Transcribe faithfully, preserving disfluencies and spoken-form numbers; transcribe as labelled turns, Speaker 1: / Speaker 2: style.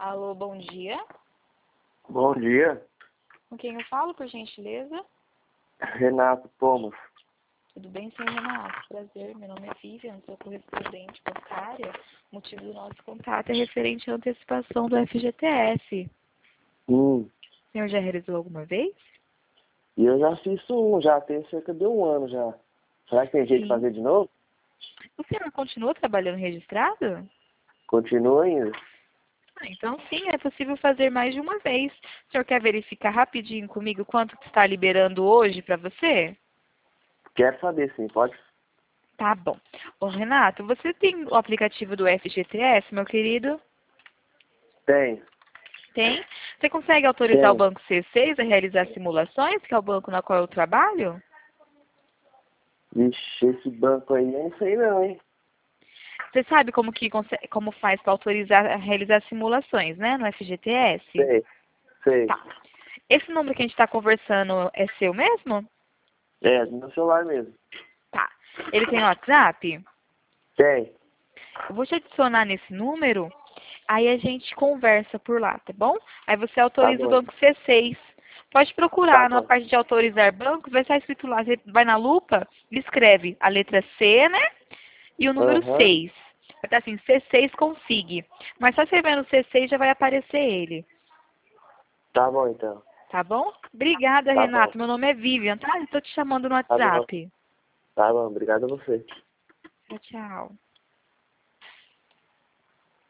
Speaker 1: Alô, bom dia.
Speaker 2: Bom dia,
Speaker 1: Com quem eu falo, por gentileza?
Speaker 2: Renato Pomos.
Speaker 1: Tudo bem, senhor Renato? Prazer, meu nome é Vivian, sou correspondente bancária. O motivo do nosso contato é referente à antecipação do F G T S.
Speaker 2: Hum,
Speaker 1: O senhor já realizou alguma vez?
Speaker 2: e eu já fiz um, já tem cerca de um ano já. Será que tem jeito de
Speaker 1: Sim.
Speaker 2: fazer de novo?
Speaker 1: O senhor continua trabalhando registrado?
Speaker 2: Continua ainda.
Speaker 1: Ah, então sim, é possível fazer mais de uma vez. O senhor quer verificar rapidinho comigo quanto que está liberando hoje para você?
Speaker 2: Quero saber sim, pode?
Speaker 1: Tá bom. Ô, Renato, você tem o aplicativo do F G T S, meu querido?
Speaker 2: Tem,
Speaker 1: Tem. Você consegue autorizar o
Speaker 2: tem.
Speaker 1: Banco C seis a realizar simulações, que é o banco na qual eu trabalho?
Speaker 2: Vixe, esse banco aí, eu não sei não, hein?
Speaker 1: Você sabe como que conse- como faz para autorizar a realizar simulações, né, no F G T S?
Speaker 2: Sei, sei.
Speaker 1: Tá. Esse número que a gente está conversando é seu mesmo?
Speaker 2: É, no meu celular mesmo.
Speaker 1: Tá. Ele tem WhatsApp?
Speaker 2: Tem.
Speaker 1: Eu vou te adicionar nesse número, aí a gente conversa por lá, tá bom? Aí você
Speaker 2: Tá
Speaker 1: autoriza o
Speaker 2: bom,
Speaker 1: banco C seis. Pode
Speaker 2: tá
Speaker 1: procurar na
Speaker 2: bom.
Speaker 1: parte de autorizar bancos, vai estar escrito lá, você vai na lupa, escreve a letra C, né? E o número
Speaker 2: Aham,
Speaker 1: seis. Vai estar assim, C seis config. Mas só você vai no C seis já vai aparecer ele,
Speaker 2: tá bom então.
Speaker 1: tá bom? Obrigada,
Speaker 2: Tá bom,
Speaker 1: Renato. Meu nome é Vivian, tá? Estou te chamando no
Speaker 2: tá bom.
Speaker 1: WhatsApp.
Speaker 2: Tá bom, obrigado a você.
Speaker 1: Tchau, tchau.